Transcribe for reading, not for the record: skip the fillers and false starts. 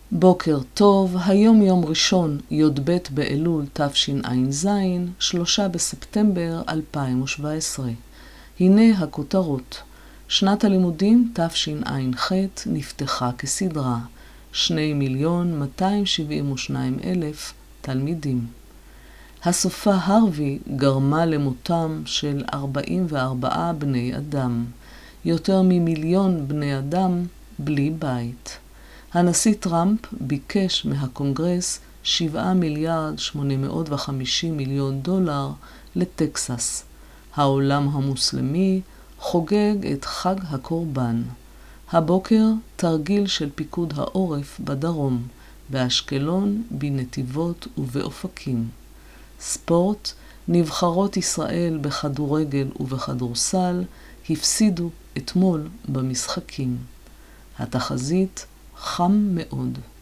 בוקר טוב, היום יום ראשון, י"ב באלול תשע"ז, 3 בספטמבר 2017. הנה הכותרות. שנת הלימודים תשע"ח נפתחה כסדרה. 2,272,000 תלמידים. הסופה הרווי גרמה למותם של 44 בני אדם. יותר ממיליון בני אדם בלי בית. הנשיא טראמפ ביקש מהקונגרס 7,850,000,000 דולר לטקסס. העולם המוסלמי חוגג את חג הקורבן. הבוקר תרגיל של פיקוד העורף בדרום, באשקלון, בנתיבות ובאופקים. ספורט, נבחרות ישראל בכדורגל ובכדורסל הפסידו אתמול במשחקים. התחזית חם מאוד.